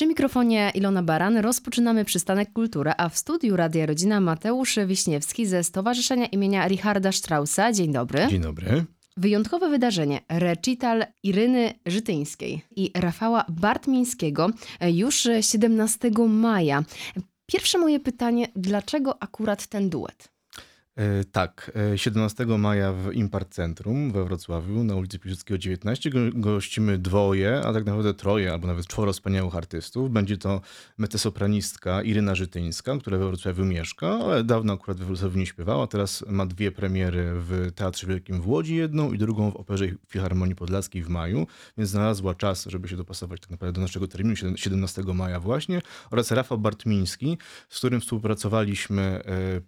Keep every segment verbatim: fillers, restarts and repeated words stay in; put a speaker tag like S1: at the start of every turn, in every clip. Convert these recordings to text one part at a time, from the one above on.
S1: Przy mikrofonie Ilona Baran rozpoczynamy przystanek Kultura, a w studiu Radia Rodzina Mateusz Wiśniewski ze Stowarzyszenia imienia Richarda Straussa. Dzień dobry.
S2: Dzień dobry.
S1: Wyjątkowe wydarzenie, recital Iryny Żytyńskiej i Rafała Bartmińskiego już siedemnastego maja. Pierwsze moje pytanie, dlaczego akurat ten duet?
S2: E, tak, siedemnastego maja w Impart Centrum we Wrocławiu na ulicy Piłsudskiego dziewiętnaście go, gościmy dwoje, a tak naprawdę troje albo nawet czworo wspaniałych artystów. Będzie to mezzosopranistka Iryna Żytyńska, która we Wrocławiu mieszka, ale dawno akurat we Wrocławiu nie śpiewała. Teraz ma dwie premiery w Teatrze Wielkim w Łodzi, jedną i drugą w Operze Filharmonii Podlaskiej w maju, więc znalazła czas, żeby się dopasować tak naprawdę do naszego terminu, siedemnastego maja właśnie. Oraz Rafał Bartmiński, z którym współpracowaliśmy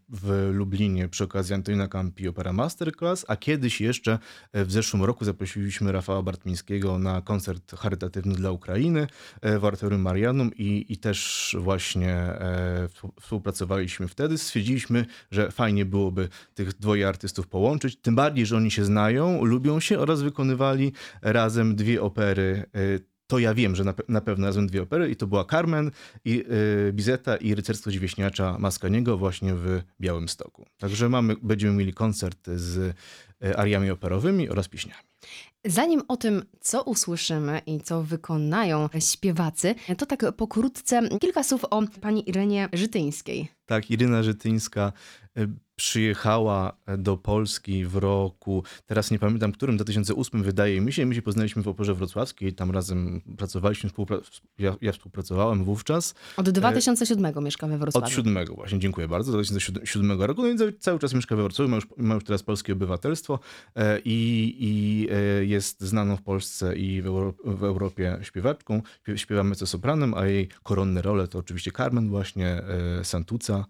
S2: w Lublinie przy okazji Antonina Campi Opera Masterclass, a kiedyś jeszcze w zeszłym roku zaprosiliśmy Rafała Bartmińskiego na koncert charytatywny dla Ukrainy w Audytorium Marianum i, i też właśnie e, współpracowaliśmy wtedy. Stwierdziliśmy, że fajnie byłoby tych dwoje artystów połączyć, tym bardziej, że oni się znają, lubią się oraz wykonywali razem dwie opery. E, To ja wiem, że na, pe- na pewno razem dwie opery i to była Carmen i y, Bizeta i Rycerstwo Dziewięśniacza Mascagniego właśnie w Białymstoku. Także mamy, będziemy mieli koncert z y, ariami operowymi oraz pieśniami.
S1: Zanim o tym, co usłyszymy i co wykonają śpiewacy, to tak pokrótce kilka słów o pani Irynie Żytyńskiej.
S2: Tak, Iryna Żytyńska y, przyjechała do Polski w roku, teraz nie pamiętam którym, dwa tysiące ósmym wydaje mi się. My się poznaliśmy w Operze Wrocławskiej, tam razem pracowaliśmy, współpra- ja, ja współpracowałem wówczas.
S1: Od dwa tysiące siódmego mieszka we Wrocławiu.
S2: Od siódmego właśnie, dziękuję bardzo, do dwa tysiące siódmego roku. No i cały czas mieszka we Wrocławiu, ma już, ma już teraz polskie obywatelstwo e, i, i e, jest znaną w Polsce i w, Euro, w Europie śpiewaczką. Śpiewa mezzosopranem, a jej koronne role to oczywiście Carmen właśnie, e, Santuca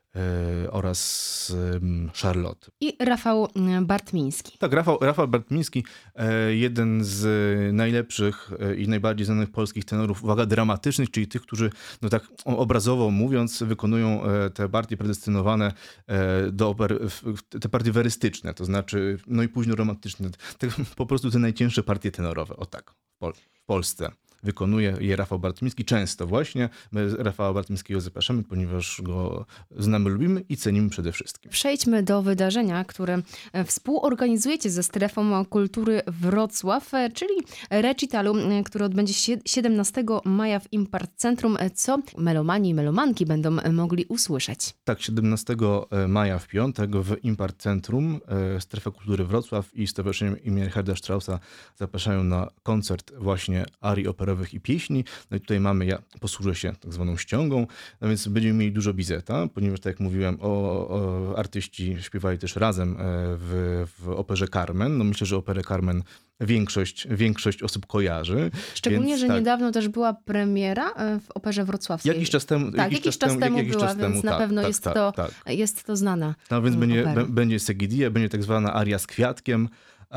S2: e, oraz e, Charlotte.
S1: I Rafał Bartmiński.
S2: Tak, Rafał, Rafał Bartmiński, e, jeden z najlepszych e, i najbardziej znanych polskich tenorów, uwaga, dramatycznych, czyli tych, którzy, no tak obrazowo mówiąc, wykonują e, te partie predestynowane e, do oper, w, te partie werystyczne, to znaczy, no i późno romantyczne, te, po prostu te najcięższe partie tenorowe, o tak, w, Pol- w Polsce. Wykonuje je Rafał Bartmiński często właśnie. My Rafała Bartmińskiego zapraszamy, ponieważ go znamy, lubimy i cenimy przede wszystkim.
S1: Przejdźmy do wydarzenia, które współorganizujecie ze Strefą Kultury Wrocław, czyli recitalu, który odbędzie się siedemnastego maja w Impart Centrum, co melomani i melomanki będą mogli usłyszeć.
S2: Tak, siedemnastego maja w piątek w Impart Centrum Strefa Kultury Wrocław i Stowarzyszenie imienia Richarda Straussa zapraszają na koncert właśnie arii operowych i pieśni. No i tutaj mamy, ja posłużę się tak zwaną ściągą, no więc będziemy mieli dużo Bizeta, ponieważ tak jak mówiłem, o, o, artyści śpiewali też razem w, w operze Carmen. No myślę, że operę Carmen większość, większość osób kojarzy.
S1: Szczególnie,
S2: więc,
S1: że
S2: tak,
S1: niedawno też była premiera w Operze Wrocławskiej.
S2: Jakiś czas temu.
S1: Tak,
S2: jakiś,
S1: jakiś
S2: czas
S1: czas temu
S2: jakiś
S1: była,
S2: czas
S1: więc
S2: temu,
S1: na
S2: tak,
S1: pewno
S2: tak,
S1: jest,
S2: tak,
S1: to,
S2: tak.
S1: jest to znana
S2: No więc będzie,
S1: opera.
S2: b- będzie Segidia, będzie tak zwana aria z kwiatkiem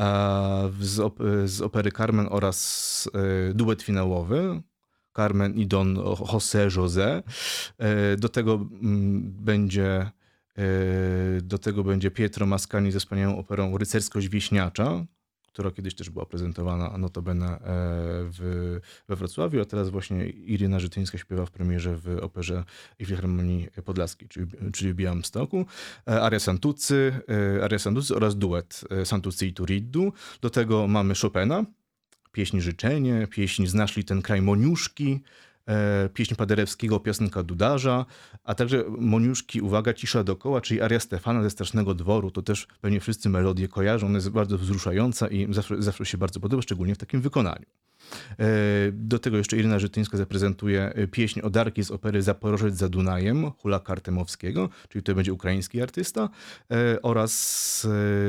S2: a, z, op- z opery Carmen oraz e, duet finałowy. Carmen i Don José José. E, do tego m, będzie e, do tego będzie Pietro Mascagni ze wspaniałą operą Rycerskość Wieśniacza, która kiedyś też była prezentowana notabene e, w, we Wrocławiu, a teraz właśnie Iryna Żytyńska śpiewa w premierze w Operze i Filharmonii Podlaskiej, czyli, czyli w Białymstoku. E, aria Santucy, e, aria Santucy oraz duet e, Santucy i Turiddu. Do tego mamy Chopina, pieśń Życzenie, pieśń Znasz li ten kraj Moniuszki, e, pieśń Paderewskiego, piosenka Dudarza, a także Moniuszki, uwaga, Cisza dokoła, czyli aria Stefana ze Strasznego Dworu. To też pewnie wszyscy melodię kojarzą, ona jest bardzo wzruszająca i zawsze, zawsze się bardzo podoba, szczególnie w takim wykonaniu. E, do tego jeszcze Iryna Żytyńska zaprezentuje pieśń Odarki z opery Zaporożec za Dunajem Hulaka Artemowskiego, czyli to będzie ukraiński artysta, e, oraz e,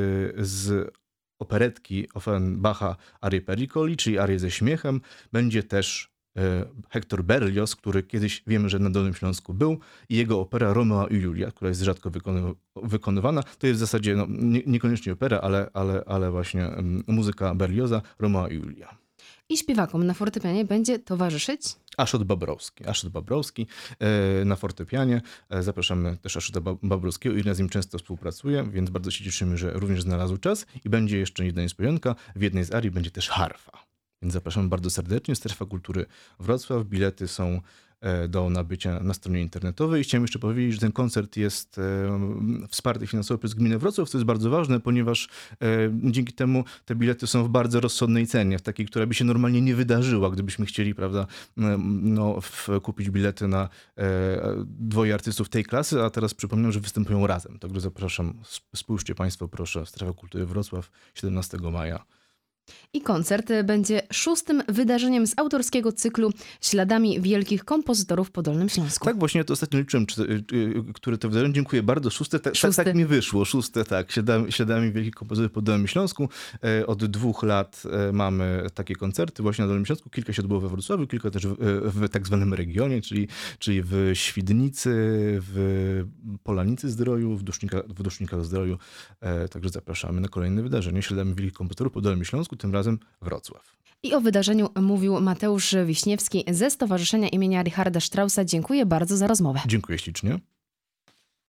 S2: z operetki Offenbacha Arię Pericoli, czyli Arię ze śmiechem, będzie też e, Hector Berlioz, który kiedyś wiemy, że na Dolnym Śląsku był, i jego opera Romeo i Julia, która jest rzadko wykony- wykonywana. To jest w zasadzie no, nie, niekoniecznie opera, ale, ale, ale właśnie um, muzyka Berlioza, Romeo i Julia.
S1: I śpiewakom na fortepianie będzie towarzyszyć
S2: Aszot Babrowski. Aszot Babrowski e, na fortepianie. E, zapraszamy też Aszota Babrowskiego. Irina z nim często współpracuje, więc bardzo się cieszymy, że również znalazł czas. I będzie jeszcze jedna niespodzianka. W jednej z arii będzie też harfa. Więc zapraszam bardzo serdecznie. Strefa Kultury Wrocław. Bilety są do nabycia na stronie internetowej. I chciałem jeszcze powiedzieć, że ten koncert jest wsparty finansowo przez Gminę Wrocław, co jest bardzo ważne, ponieważ dzięki temu te bilety są w bardzo rozsądnej cenie, w takiej, która by się normalnie nie wydarzyła, gdybyśmy chcieli, prawda, no, w, kupić bilety na dwoje artystów tej klasy, a teraz przypominam, że występują razem. Także zapraszam, spójrzcie Państwo proszę, Strefa Kultury Wrocław siedemnastego maja.
S1: I koncert będzie szóstym wydarzeniem z autorskiego cyklu Śladami wielkich kompozytorów po Dolnym Śląsku.
S2: Tak, właśnie to ostatnio liczyłem, czy, czy, które to wydarzenie. Dziękuję bardzo. Szóste, tak, tak, tak mi wyszło. Szóste, tak. Śladami, śladami wielkich kompozytorów po Dolnym Śląsku. Od dwóch lat mamy takie koncerty właśnie na Dolnym Śląsku. Kilka się odbyło we Wrocławiu, kilka też w, w tak zwanym regionie, czyli, czyli w Świdnicy, w Polanicy Zdroju, w, Dusznika, w Dusznikach Zdroju. Także zapraszamy na kolejne wydarzenie. Śladami wielkich kompozytorów po Dolnym Śląsku, tym razem Wrocław.
S1: I o wydarzeniu mówił Mateusz Wiśniewski ze Stowarzyszenia imienia Richarda Straussa. Dziękuję bardzo za rozmowę.
S2: Dziękuję ślicznie.